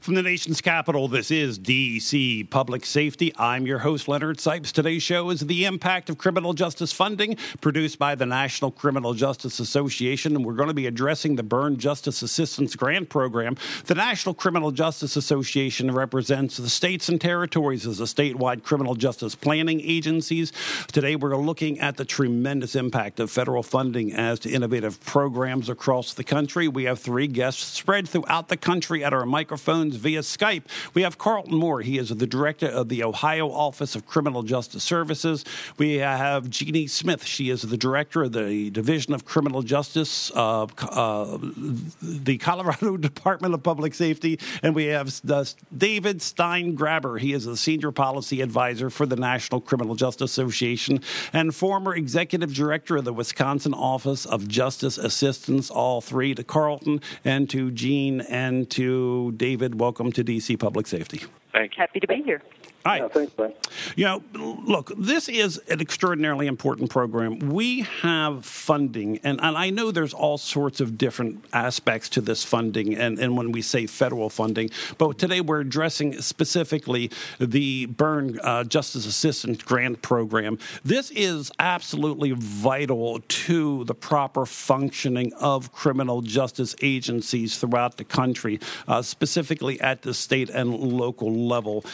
From the nation's capital, this is DC Public Safety. I'm your host, Leonard Sipes. Today's show is The Impact of Criminal Justice Funding, produced by the National Criminal Justice Association, and we're going to be addressing the Byrne Justice Assistance Grant Program. The National Criminal Justice Association represents the states and territories as a statewide criminal justice planning agencies. Today, we're looking at the tremendous impact of federal funding as to innovative programs across the country. We have three guests spread throughout the country at our microphones via Skype. We have Carlton Moore. He is the director of the Ohio Office of Criminal Justice Services. We have Jeannie Smith. She is the director of the Division of Criminal Justice, the Colorado Department of Public Safety. And we have David Steingraber. He is the senior policy advisor for the National Criminal Justice Association and former executive director of the Wisconsin Office of Justice Assistance. All three, to Carlton and to Jean and to David. Welcome to DC Public Safety. Thank you. Happy to be here. All right. Yeah, thanks, man. You know, look, this is an extraordinarily important program. We have funding, and I know there's all sorts of different aspects to this funding, and when we say federal funding, but today we're addressing specifically the Byrne Justice Assistance Grant Program. This is absolutely vital to the proper functioning of criminal justice agencies throughout the country, specifically at the state and local level.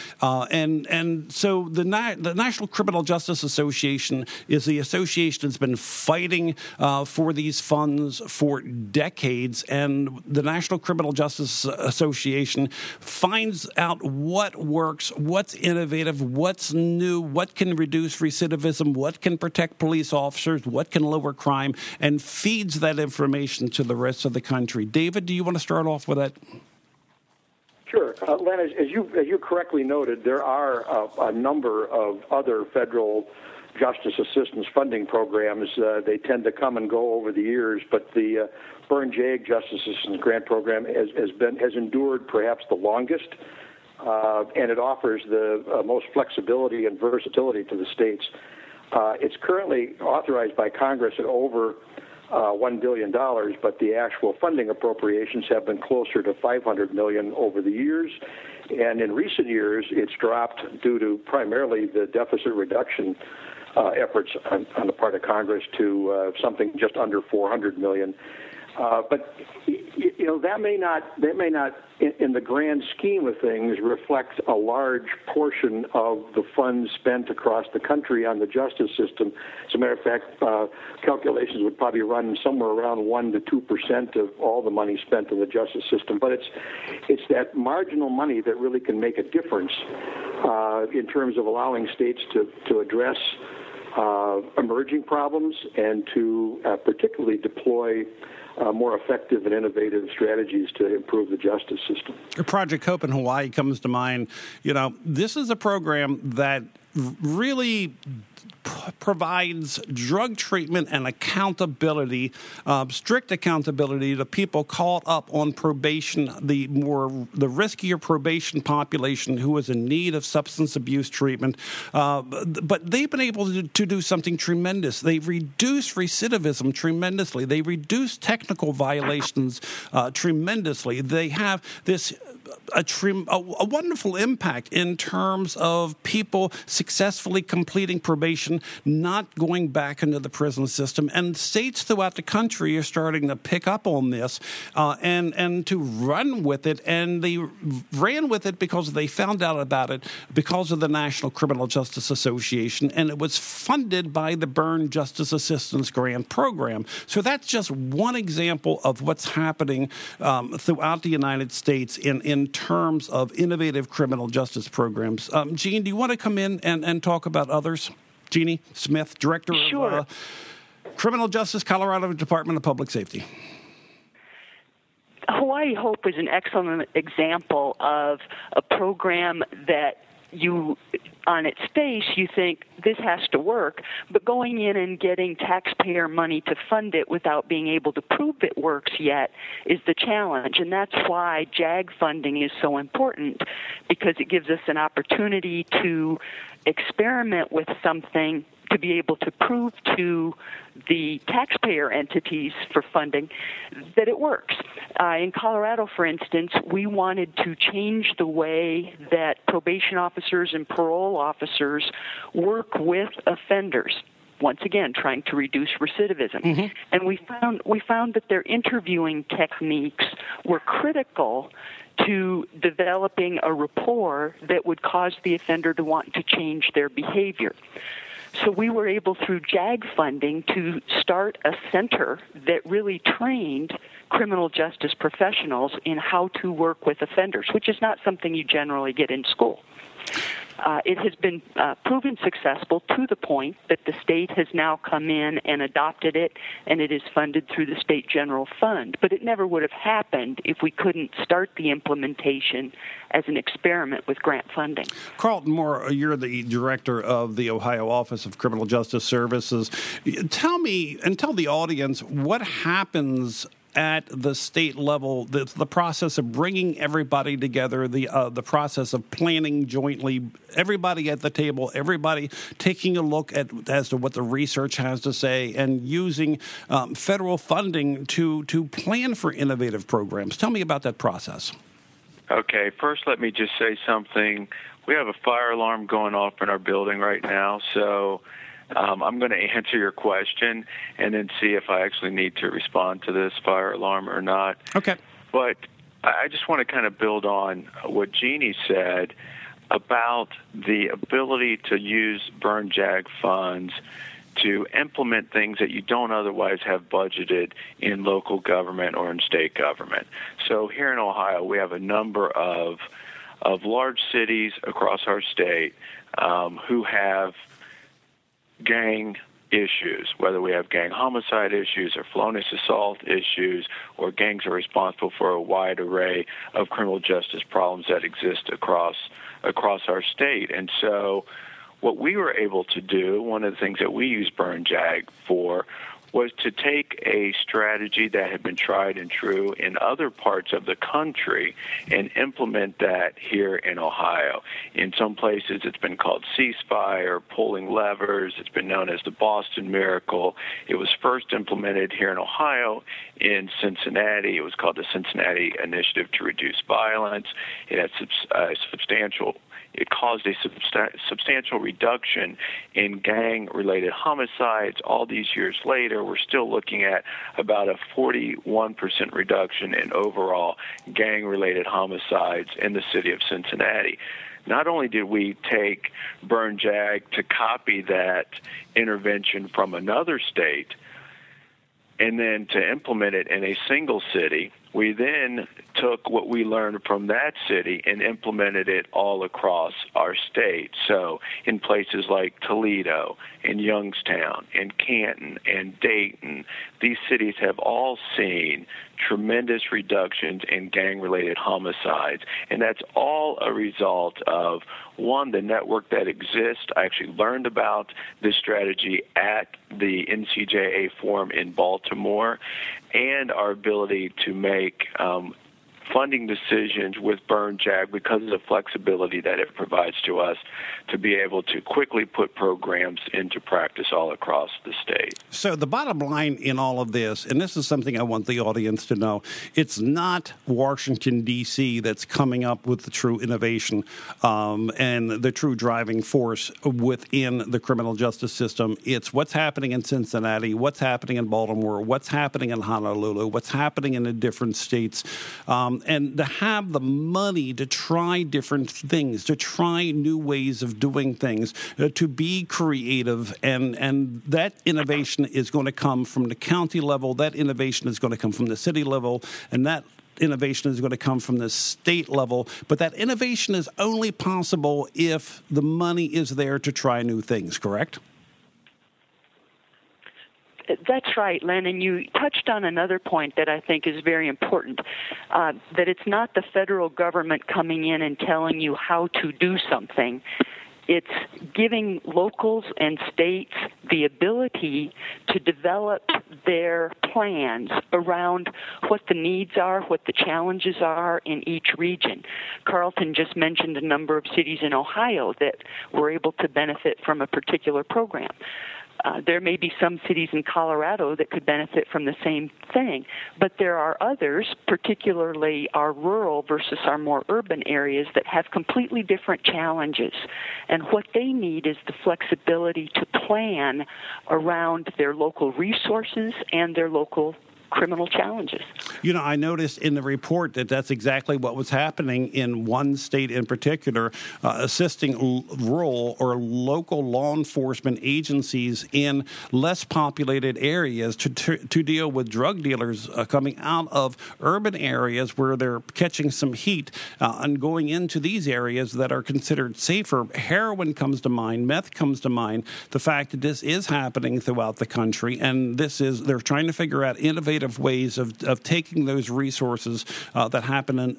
And so the National Criminal Justice Association is the association that's been fighting for these funds for decades, and the National Criminal Justice Association finds out what works, what's innovative, what's new, what can reduce recidivism, what can protect police officers, what can lower crime, and feeds that information to the rest of the country. David, do you want to start off with that? Sure. Len, as you correctly noted, there are a number of other federal justice assistance funding programs. They tend to come and go over the years, but the Byrne JAG Justice Assistance Grant Program has endured perhaps the longest, and it offers the most flexibility and versatility to the states. It's currently authorized by Congress at over $1 billion, but the actual funding appropriations have been closer to $500 million over the years. And in recent years, it's dropped due to primarily the deficit reduction efforts on the part of Congress to something just under $400 million. But you know, that may not, in the grand scheme of things, reflect a large portion of the funds spent across the country on the justice system. As a matter of fact, calculations would probably run somewhere around 1% to 2% of all the money spent in the justice system. But it's that marginal money that really can make a difference in terms of allowing states to address emerging problems and to particularly deploy more effective and innovative strategies to improve the justice system. Project Hope in Hawaii comes to mind. You know, this is a program that really provides drug treatment and accountability, strict accountability to people caught up on probation, the riskier probation population who is in need of substance abuse treatment. But they've been able to do something tremendous. They've reduced recidivism tremendously. They reduce technical violations tremendously. They have this a wonderful impact in terms of people successfully completing probation, not going back into the prison system. And states throughout the country are starting to pick up on this and to run with it. And they ran with it because they found out about it because of the National Criminal Justice Association, and it was funded by the Byrne Justice Assistance Grant Program. So that's just one example of what's happening throughout the United States in terms of innovative criminal justice programs. Jean, do you want to come in and talk about others? Jeannie Smith, Director of Criminal Justice, Colorado Department of Public Safety. Hawaii Hope is an excellent example of a program that on its face, you think this has to work, but going in and getting taxpayer money to fund it without being able to prove it works yet is the challenge. And that's why JAG funding is so important, because it gives us an opportunity to experiment with something to be able to prove to the taxpayer entities for funding that it works. In Colorado, for instance, we wanted to change the way that probation officers and parole officers work with offenders. Once again, trying to reduce recidivism. Mm-hmm. And we found that their interviewing techniques were critical to developing a rapport that would cause the offender to want to change their behavior. So we were able, through JAG funding, to start a center that really trained criminal justice professionals in how to work with offenders, which is not something you generally get in school. It has been proven successful to the point that the state has now come in and adopted it, and it is funded through the state general fund. But it never would have happened if we couldn't start the implementation as an experiment with grant funding. Carlton Moore, you're the director of the Ohio Office of Criminal Justice Services. Tell me and tell the audience what happens at the state level, the process of bringing everybody together, the process of planning jointly, everybody at the table, everybody taking a look at as to what the research has to say, and using federal funding to plan for innovative programs. Tell me about that process. Okay, first let me just say something. We have a fire alarm going off in our building right now, so I'm going to answer your question and then see if I actually need to respond to this fire alarm or not. Okay. But I just want to kind of build on what Jeannie said about the ability to use Burn JAG funds to implement things that you don't otherwise have budgeted in local government or in state government. So here in Ohio, we have a number of large cities across our state who have gang issues, whether we have gang homicide issues or felonious assault issues, or gangs are responsible for a wide array of criminal justice problems that exist across our state. And so what we were able to do, one of the things that we used Burn JAG for, was to take a strategy that had been tried and true in other parts of the country and implement that here in Ohio. In some places, it's been called ceasefire, pulling levers. It's been known as the Boston Miracle. It was first implemented here in Ohio in Cincinnati. It was called the Cincinnati Initiative to Reduce Violence. It had It caused a substantial reduction in gang-related homicides. All these years later, we're still looking at about a 41% reduction in overall gang-related homicides in the city of Cincinnati. Not only did we take Burn JAG to copy that intervention from another state and then to implement it in a single city, we then took what we learned from that city and implemented it all across our state. So in places like Toledo, and Youngstown, and Canton, and Dayton, these cities have all seen tremendous reductions in gang-related homicides. And that's all a result of, one, the network that exists. I actually learned about this strategy at the NCJA Forum in Baltimore, and our ability to make funding decisions with Burn JAG because of the flexibility that it provides to us to be able to quickly put programs into practice all across the state. So the bottom line in all of this, and this is something I want the audience to know, it's not Washington, D.C. that's coming up with the true innovation and the true driving force within the criminal justice system. It's what's happening in Cincinnati, what's happening in Baltimore, what's happening in Honolulu, what's happening in the different states. And to have the money to try different things, to try new ways of doing things, to be creative, and that innovation is going to come from the county level, that innovation is going to come from the city level, and that innovation is going to come from the state level. But that innovation is only possible if the money is there to try new things, correct? That's right, Len, and you touched on another point that I think is very important, that it's not the federal government coming in and telling you how to do something. It's giving locals and states the ability to develop their plans around what the needs are, what the challenges are in each region. Carlton just mentioned a number of cities in Ohio that were able to benefit from a particular program. There may be some cities in Colorado that could benefit from the same thing, but there are others, particularly our rural versus our more urban areas, that have completely different challenges. And what they need is the flexibility to plan around their local resources and their local criminal challenges. You know, I noticed in the report that that's exactly what was happening in one state in particular, assisting rural or local law enforcement agencies in less populated areas to deal with drug dealers coming out of urban areas where they're catching some heat and going into these areas that are considered safer. Heroin comes to mind, meth comes to mind, the fact that this is happening throughout the country, and they're trying to figure out innovative ways of taking those resources that happen in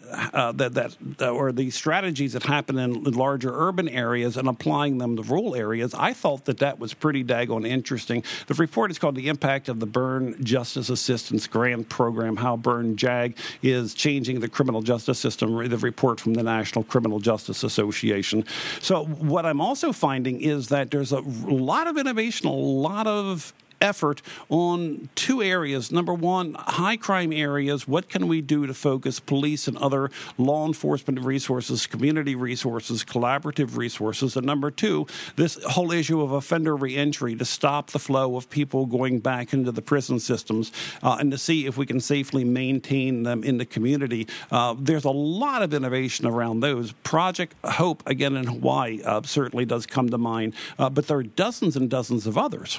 or the strategies that happen in larger urban areas and applying them to rural areas. I thought that was pretty daggone interesting. The report is called The Impact of the Byrne Justice Assistance Grant Program, How Byrne JAG is Changing the Criminal Justice System, the report from the National Criminal Justice Association. So what I'm also finding is that there's a lot of innovation, a lot of effort on two areas. Number one, high crime areas. What can we do to focus police and other law enforcement resources, community resources, collaborative resources? And number two, this whole issue of offender reentry to stop the flow of people going back into the prison systems and to see if we can safely maintain them in the community. There's a lot of innovation around those. Project Hope, again in Hawaii, certainly does come to mind, but there are dozens and dozens of others.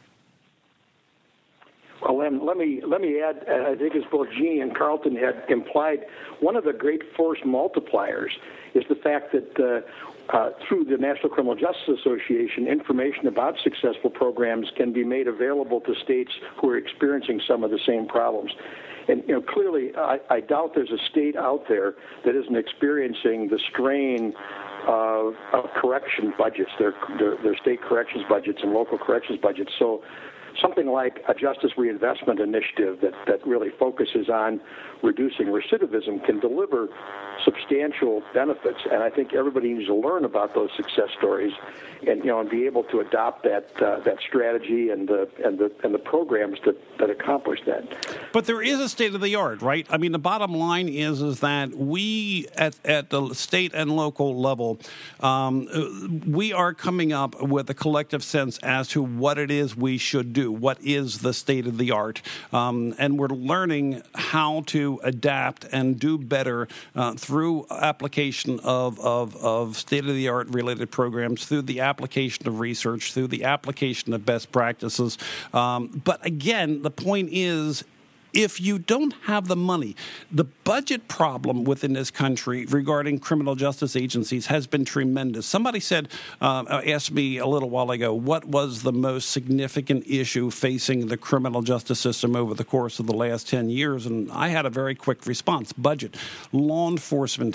Well, let me add, I think as both Jeannie and Carlton had implied, one of the great force multipliers is the fact that through the National Criminal Justice Association, information about successful programs can be made available to states who are experiencing some of the same problems. And clearly, I doubt there's a state out there that isn't experiencing the strain of correction budgets, their state corrections budgets and local corrections budgets. So something like a justice reinvestment initiative that really focuses on reducing recidivism can deliver substantial benefits, and I think everybody needs to learn about those success stories, and be able to adopt that strategy and the programs that accomplish that. But there is a state of the art, right? I mean, the bottom line is that we at the state and local level, we are coming up with a collective sense as to what it is we should do. What is the state of the art? And we're learning how to adapt and do better through application of state-of-the-art related programs, through the application of research, through the application of best practices. But again, the point is, if you don't have the money, the budget problem within this country regarding criminal justice agencies has been tremendous. Somebody asked me a little while ago, what was the most significant issue facing the criminal justice system over the course of the last 10 years? And I had a very quick response: budget, law enforcement,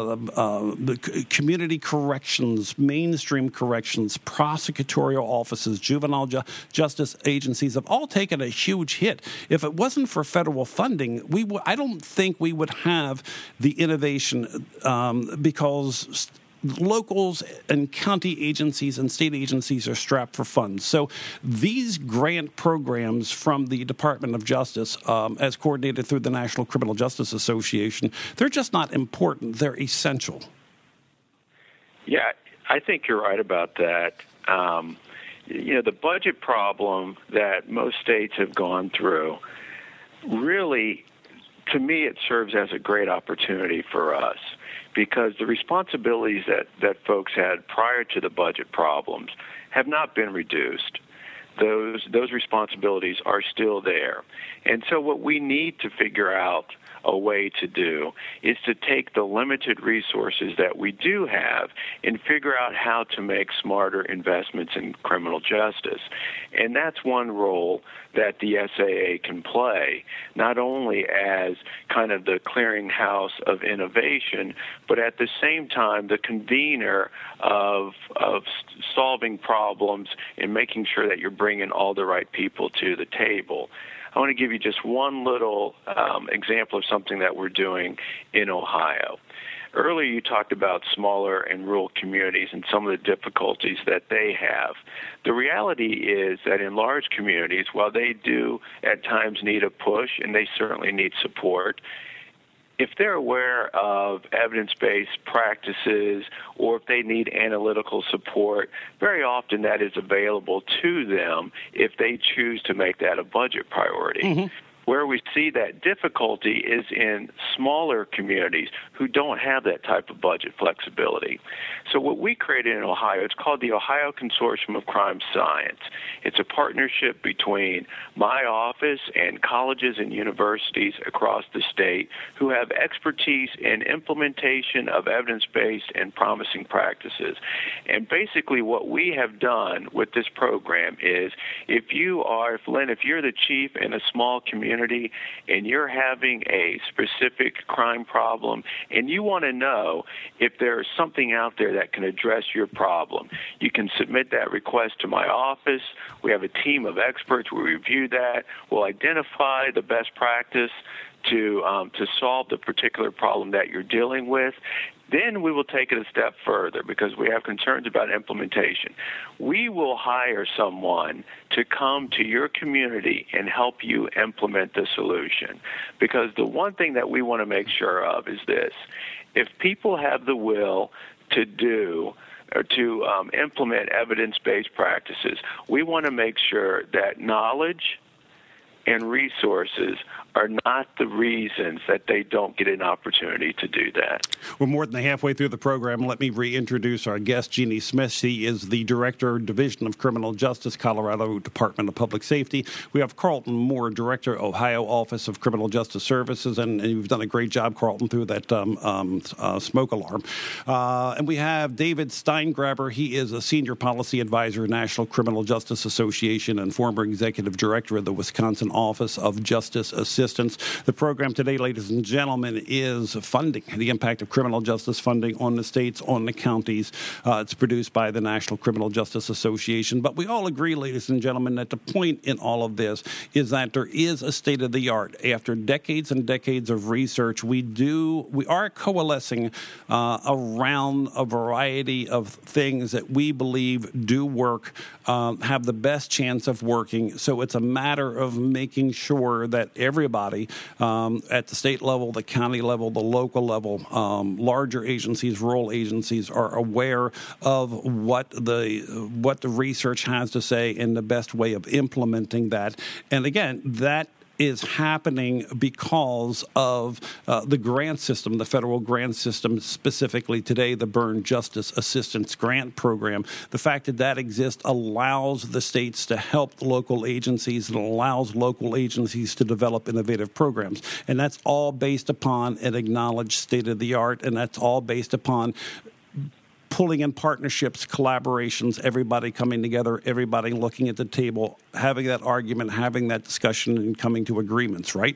community corrections, mainstream corrections, prosecutorial offices, juvenile justice agencies have all taken a huge hit. If it wasn't for federal funding, I don't think we would have the innovation because locals and county agencies and state agencies are strapped for funds. So these grant programs from the Department of Justice, as coordinated through the National Criminal Justice Association, they're just not important. They're essential. Yeah, I think you're right about that. The budget problem that most states have gone through, really, to me, it serves as a great opportunity for us, because the responsibilities that folks had prior to the budget problems have not been reduced. those responsibilities are still there. And so what we need to figure out a way to do is to take the limited resources that we do have and figure out how to make smarter investments in criminal justice. And that's one role that the SAA can play, not only as kind of the clearinghouse of innovation, but at the same time the convener of solving problems and making sure that you're bringing all the right people to the table. I want to give you just one little example of something that we're doing in Ohio. Earlier you talked about smaller and rural communities and some of the difficulties that they have. The reality is that in large communities, while they do at times need a push, and they certainly need support, if they're aware of evidence-based practices or if they need analytical support, very often that is available to them if they choose to make that a budget priority. Mm-hmm. Where we see that difficulty is in smaller communities who don't have that type of budget flexibility. So what we created in Ohio, it's called the Ohio Consortium of Crime Science. It's a partnership between my office and colleges and universities across the state who have expertise in implementation of evidence-based and promising practices. And basically what we have done with this program is if you're the chief in a small community and you're having a specific crime problem and you want to know if there's something out there that can address your problem, you can submit that request to my office. We have a team of experts. We review that. We'll identify the best practice to solve the particular problem that you're dealing with. Then we will take it a step further because we have concerns about implementation. We will hire someone to come to your community and help you implement the solution. Because the one thing that we want to make sure of is this. If people have the will to do or to implement evidence-based practices, we want to make sure that knowledge and resources are not the reasons that they don't get an opportunity to do that. We're more than halfway through the program. Let me reintroduce our guest, Jeannie Smith. She is the Director, Division of Criminal Justice, Colorado Department of Public Safety. We have Carlton Moore, Director, Ohio Office of Criminal Justice Services, and you've done a great job, Carlton, through that smoke alarm. And we have David Steingraber. He is a Senior Policy Advisor, National Criminal Justice Association, and former Executive Director of the Wisconsin Office of Justice Assistance. The program today, ladies and gentlemen, is funding, the impact of criminal justice funding on the states, on the counties. It's produced by the National Criminal Justice Association. But we all agree, ladies and gentlemen, that the point in all of this is that there is a state of the art. After decades and decades of research, we are coalescing around a variety of things that we believe do work, have the best chance of working. So it's a matter of making sure that everybody at the state level, the county level, the local level, larger agencies, rural agencies are aware of what the research has to say and the best way of implementing that. And again, that is happening because of the grant system, the federal grant system, specifically today the Burn Justice Assistance Grant Program. The fact that exists allows the states to help the local agencies and allows local agencies to develop innovative programs. And that's all based upon an acknowledged state-of-the-art, and that's all based upon pulling in partnerships, collaborations, everybody coming together, everybody looking at the table, having that argument, having that discussion, and coming to agreements, right?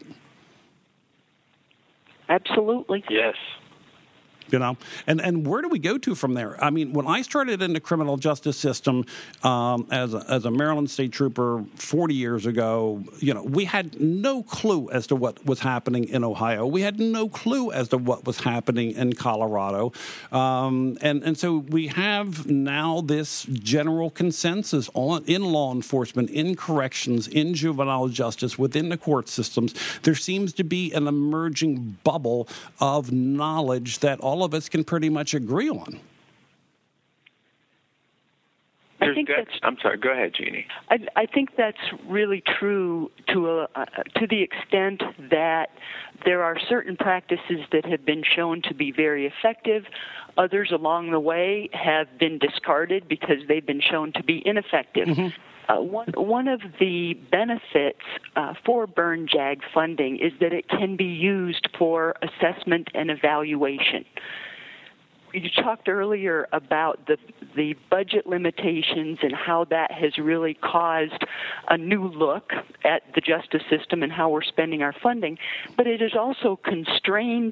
Absolutely. Yes. You know, and where do we go to from there? I mean, when I started in the criminal justice system as a Maryland state trooper 40 years ago, you know, we had no clue as to what was happening in Ohio. We had no clue as to what was happening in Colorado, and so we have now this general consensus in law enforcement, in corrections, in juvenile justice, within the court systems. There seems to be an emerging bubble of knowledge that all of us can pretty much agree on. I'm sorry. Go ahead, Jeannie. I think that's really true to the extent that there are certain practices that have been shown to be very effective. Others along the way have been discarded because they've been shown to be ineffective. Mm-hmm. One of the benefits for Burn JAG funding is that it can be used for assessment and evaluation. You talked earlier about the budget limitations and how that has really caused a new look at the justice system and how we're spending our funding, but it has also constrained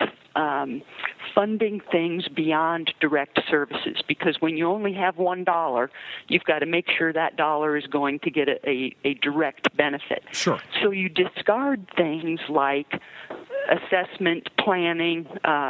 funding things beyond direct services, because when you only have $1, you've got to make sure that dollar is going to get a direct benefit. Sure. So you discard things like assessment, planning,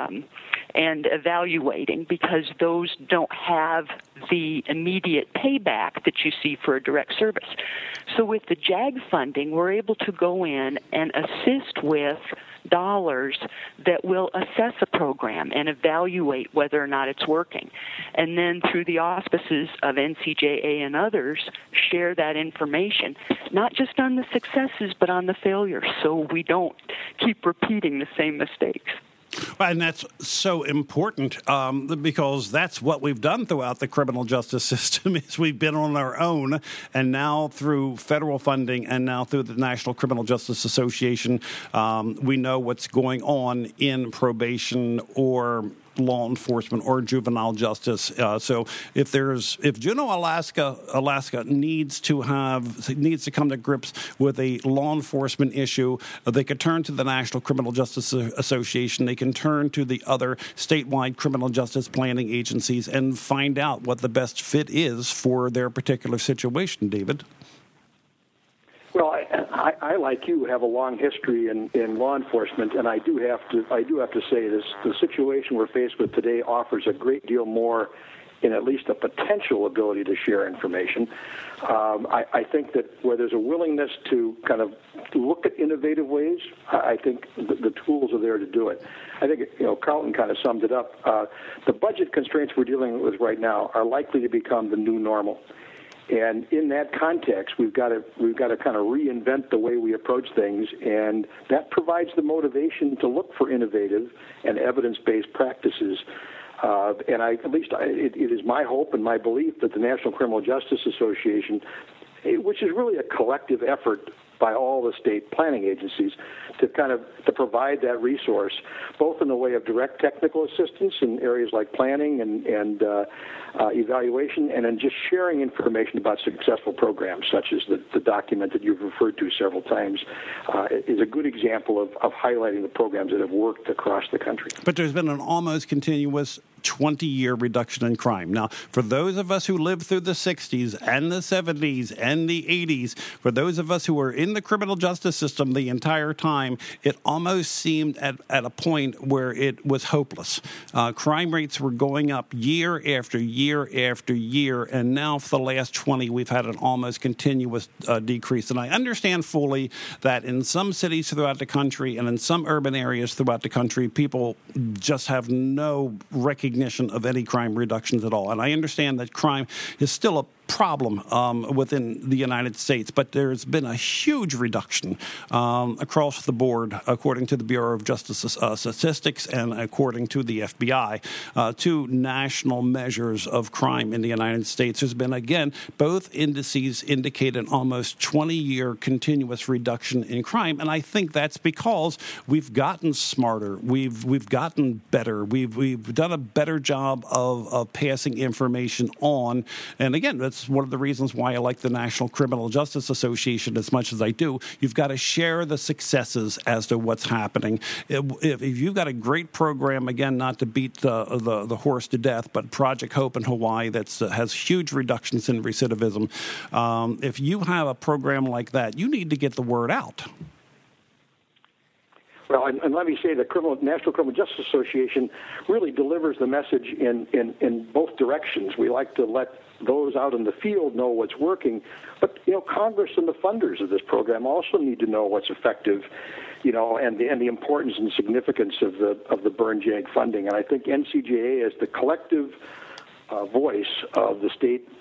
and evaluating, because those don't have the immediate payback that you see for a direct service. So with the JAG funding, we're able to go in and assist with dollars that will assess a program and evaluate whether or not it's working. And then through the auspices of NCJA and others, share that information, not just on the successes, but on the failures, so we don't keep repeating the same mistakes. And that's so important because that's what we've done throughout the criminal justice system is we've been on our own, and now through federal funding and now through the National Criminal Justice Association, we know what's going on in probation or law enforcement or juvenile justice. So if Juneau, Alaska needs to come to grips with a law enforcement issue, they could turn to the National Criminal Justice Association. They can turn to the other statewide criminal justice planning agencies and find out what the best fit is for their particular situation. David? Well, I like you have a long history in law enforcement, and I do have to say this: the situation we're faced with today offers a great deal more in at least a potential ability to share information. I think that where there's a willingness to kind of look at innovative ways, I think the tools are there to do it. I think Carlton kind of summed it up. The budget constraints we're dealing with right now are likely to become the new normal. And in that context, we've got to kind of reinvent the way we approach things, and that provides the motivation to look for innovative and evidence-based practices. And it is my hope and my belief that the National Criminal Justice Association, which is really a collective effort by all the state planning agencies, to provide that resource, both in the way of direct technical assistance in areas like planning and evaluation, and then just sharing information about successful programs, such as the document that you've referred to several times, is a good example of highlighting the programs that have worked across the country. But there's been an almost continuous 20-year reduction in crime. Now, for those of us who lived through the 60s and the 70s and the 80s, for those of us who were in the criminal justice system the entire time, it almost seemed at a point where it was hopeless. Crime rates were going up year after year after year, and now for the last 20, we've had an almost continuous decrease. And I understand fully that in some cities throughout the country and in some urban areas throughout the country, people just have no recognition of any crime reductions at all. And I understand that crime is still a problem within the United States, but there's been a huge reduction across the board, according to the Bureau of Justice Statistics and according to the FBI, to national measures of crime in the United States. There's been, again, both indices indicate an almost 20-year continuous reduction in crime, and I think that's because we've gotten smarter, we've gotten better, we've done a better job of passing information on, and again, that's one of the reasons why I like the National Criminal Justice Association as much as I do. You've got to share the successes as to what's happening. If you've got a great program, again, not to beat the horse to death, but Project Hope in Hawaii that has huge reductions in recidivism, if you have a program like that, you need to get the word out. Well, and let me say the National Criminal Justice Association really delivers the message in both directions. We like to let those out in the field know what's working, but Congress and the funders of this program also need to know what's effective, and the importance and significance of the Burn JAG funding. And I think NCJA, as the collective voice of the state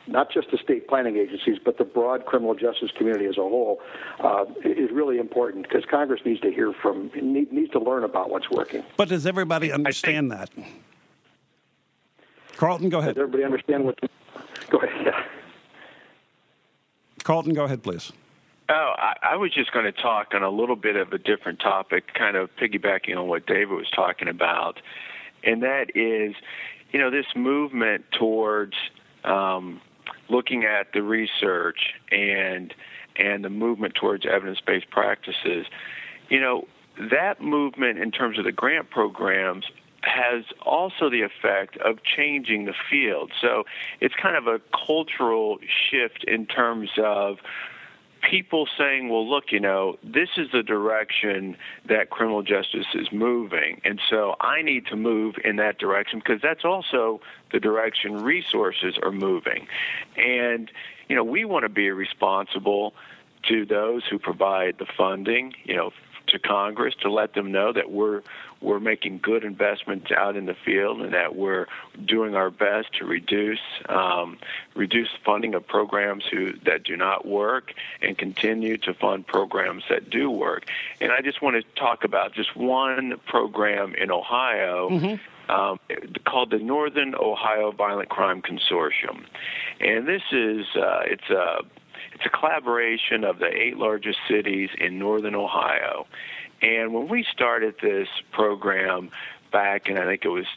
not just the state planning agencies, but the broad criminal justice community as a whole, is really important because Congress needs to hear needs to learn about what's working. But does everybody understand that? Carlton, go ahead. Does everybody understand what? Go ahead. Yeah. Carlton, go ahead, please. Oh, I was just going to talk on a little bit of a different topic, kind of piggybacking on what David was talking about, and that is, this movement towards looking at the research and the movement towards evidence-based practices. That movement in terms of the grant programs has also the effect of changing the field. So it's kind of a cultural shift in terms of people saying, well, look, this is the direction that criminal justice is moving, and so I need to move in that direction because that's also the direction resources are moving. And, we want to be responsible to those who provide the funding, to Congress to let them know that we're making good investments out in the field and that we're doing our best to reduce funding of programs that do not work and continue to fund programs that do work. And I just want to talk about just one program in Ohio called the Northern Ohio Violent Crime Consortium. And this is it's a collaboration of the 8 largest cities in northern Ohio. And when we started this program back in, I think it was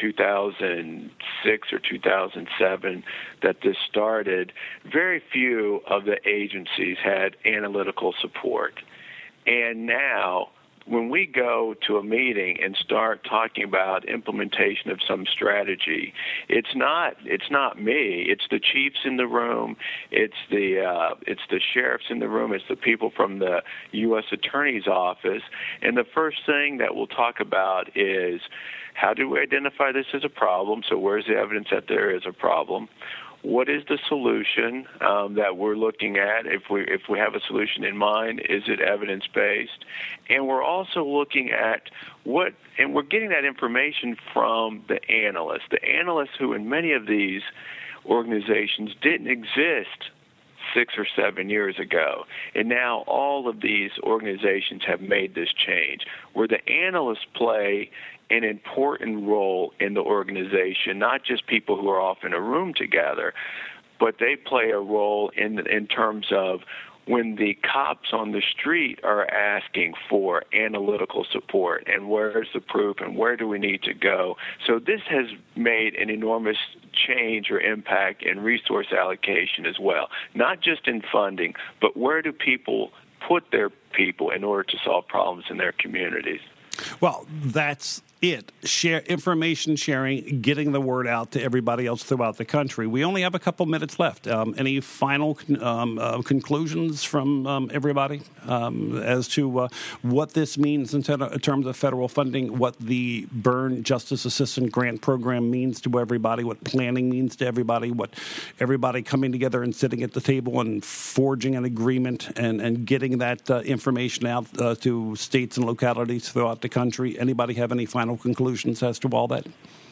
2006 or 2007 that this started, very few of the agencies had analytical support. And now, when we go to a meeting and start talking about implementation of some strategy, it's not me. It's the chiefs in the room. It's the sheriffs in the room. It's the people from the U.S. Attorney's Office. And the first thing that we'll talk about is how do we identify this as a problem? So where's the evidence that there is a problem? What is the solution that we're looking at? If we have a solution in mind, is it evidence-based? And we're also looking at and we're getting that information from the analysts who in many of these organizations didn't exist 6 or 7 years ago. And now all of these organizations have made this change, where the analysts play an important role in the organization, not just people who are off in a room together, but they play a role in terms of when the cops on the street are asking for analytical support and where's the proof and where do we need to go. So this has made an enormous change or impact in resource allocation as well, not just in funding, but where do people put their people in order to solve problems in their communities. Well, that's it. Information sharing, getting the word out to everybody else throughout the country. We only have a couple minutes left. Any final conclusions from everybody as to what this means in terms of federal funding, what the Byrne Justice Assistant Grant Program means to everybody, what planning means to everybody, what everybody coming together and sitting at the table and forging an agreement and getting that information out to states and localities throughout the country? Anybody have any final conclusions as to all that?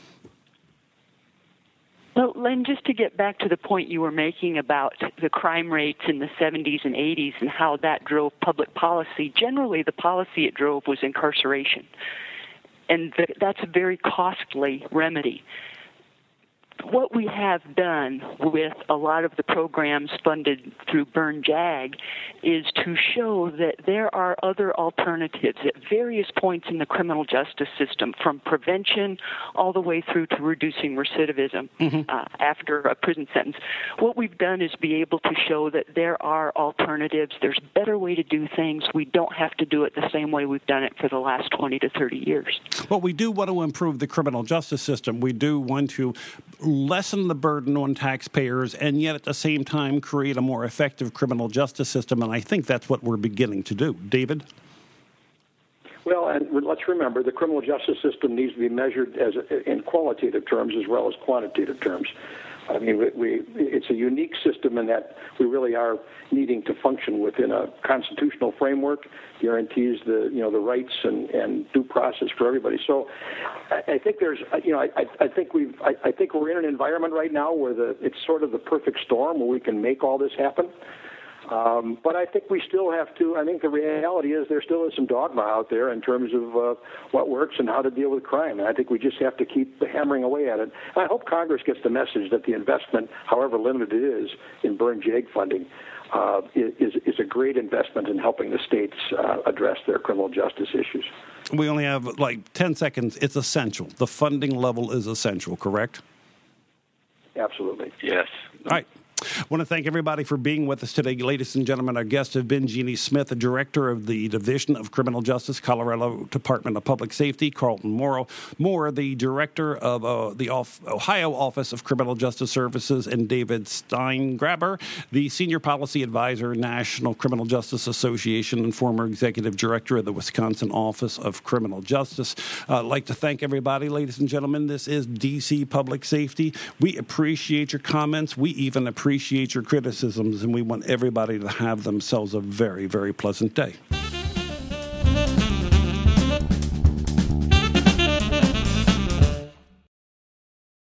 Well, Len, just to get back to the point you were making about the crime rates in the 70s and 80s and how that drove public policy, generally the policy it drove was incarceration. And that's a very costly remedy. What we have done with a lot of the programs funded through Byrne JAG is to show that there are other alternatives at various points in the criminal justice system, from prevention all the way through to reducing recidivism after a prison sentence. What we've done is be able to show that there are alternatives. There's a better way to do things. We don't have to do it the same way we've done it for the last 20 to 30 years. Well, we do want to improve the criminal justice system. We do want to lessen the burden on taxpayers and yet at the same time create a more effective criminal justice system, and I think that's what we're beginning to do. David? Well, and let's remember the criminal justice system needs to be measured in qualitative terms as well as quantitative terms. I mean, it's a unique system in that we really are needing to function within a constitutional framework, guarantees the rights and due process for everybody. So, I think there's I think we're in an environment right now where it's sort of the perfect storm where we can make all this happen. But I think we still have to. I think the reality is there still is some dogma out there in terms of what works and how to deal with crime. And I think we just have to keep hammering away at it. And I hope Congress gets the message that the investment, however limited it is, in Burn JAG funding is a great investment in helping the states address their criminal justice issues. We only have like 10 seconds. It's essential. The funding level is essential, correct? Absolutely. Yes. All right. I want to thank everybody for being with us today. Ladies and gentlemen, our guests have been Jeannie Smith, the Director of the Division of Criminal Justice, Colorado Department of Public Safety, Carlton Moore, the Director of the Ohio Office of Criminal Justice Services, and David Steingraber, the Senior Policy Advisor, National Criminal Justice Association, and former Executive Director of the Wisconsin Office of Criminal Justice. I'd like to thank everybody, ladies and gentlemen. This is DC Public Safety. We appreciate your comments. We even appreciate your criticisms, and we want everybody to have themselves a very, very pleasant day.